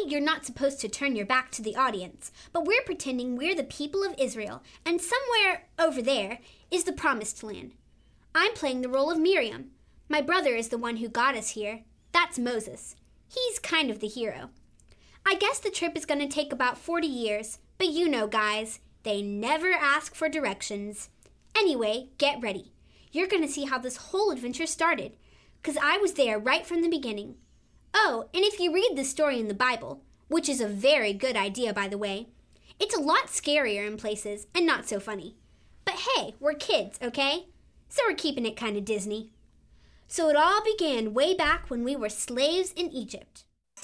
you're not supposed to turn your back to the audience, but we're pretending we're the people of Israel, and somewhere over there is the Promised Land. I'm playing the role of Miriam. My brother is the one who got us here. That's Moses. He's kind of the hero. I guess the trip is going to take about 40 years, but you know, guys, they never ask for directions. Anyway, get ready. You're going to see how this whole adventure started, because I was there right from the beginning. Oh, and if you read the story in the Bible, which is a very good idea, by the way, it's a lot scarier in places and not so funny. But hey, we're kids, okay? So we're keeping it kind of Disney. So it all began way back when we were slaves in Egypt.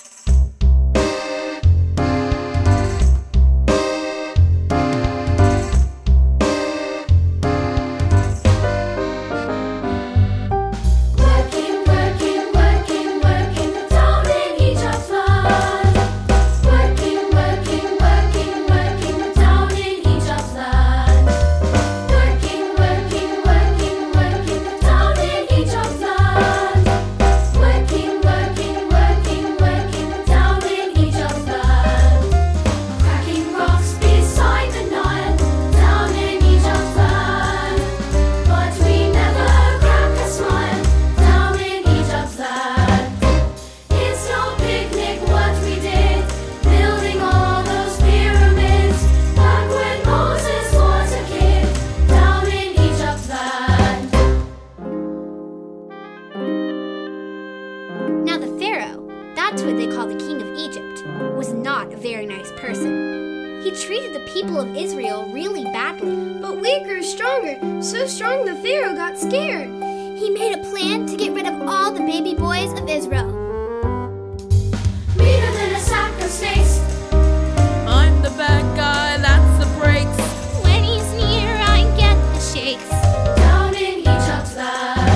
Now the Pharaoh, that's what they call the king of Egypt, was not a very nice person. He treated the people of Israel really badly. But we grew stronger, so strong the Pharaoh got scared. He made a plan to get rid of all the baby boys of Israel. Meaner than a sack of snakes. I'm the bad guy, that's the breaks. When he's near, I get the shakes. Down in Egypt's land.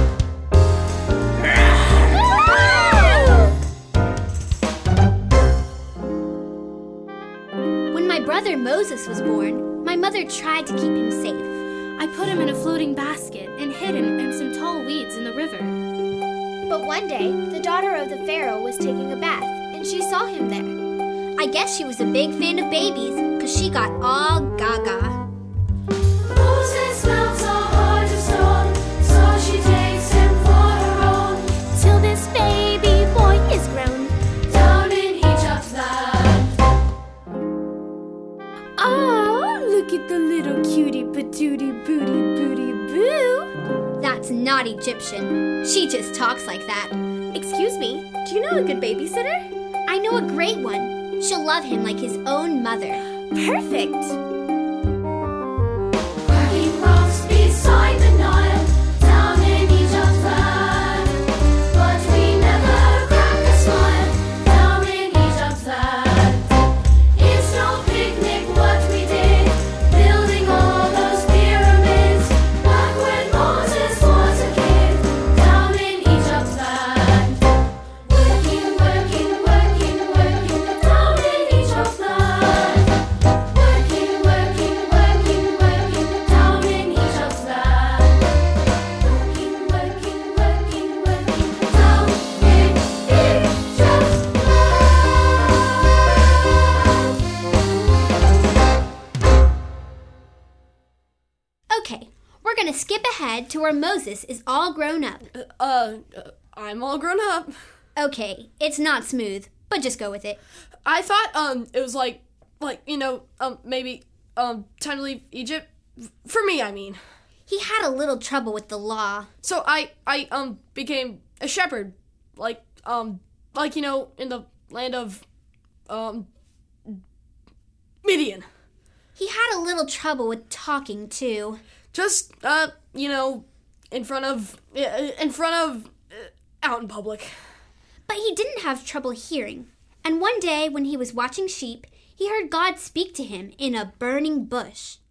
When my brother Moses was born, my mother tried to keep him safe. I put him in a floating basket and hid him in some tall weeds in the river. But one day, the daughter of the Pharaoh was taking a bath, and she saw him there. I guess she was a big fan of babies, because she got all gaga. Moses melts a heart of stone, so she takes him for her own. Till this baby boy is grown. Down in Egypt's land. Oh, look at the little cutie patootie booty booty boo. That's not Egyptian. She just talks like that. Excuse me, do you know a good babysitter? I know a great one. She'll love him like his own mother. Perfect. Cracking rocks beside the Nile. Down in Egypt's land. But we never crack a smile. Down in Egypt's land. It's no picnic what we did. Building all those pyramids. Back when Moses was a kid. Down in Egypt's land. Working, working, working, working. Down in Egypt's land. Working, working, working, working. Down in Egypt's land. Working, working, working, working. Down in Egypt's land. Okay, we're gonna skip ahead to where Moses is all grown up. I'm all grown up. Okay, it's not smooth, but just go with it. I thought, it was maybe, time to leave Egypt. For me, I mean. He had a little trouble with the law. So I became a shepherd. In the land of, Midian. He had a little trouble with talking, too. Just, in front of, out in public. But he didn't have trouble hearing. And one day, when he was watching sheep, he heard God speak to him in a burning bush.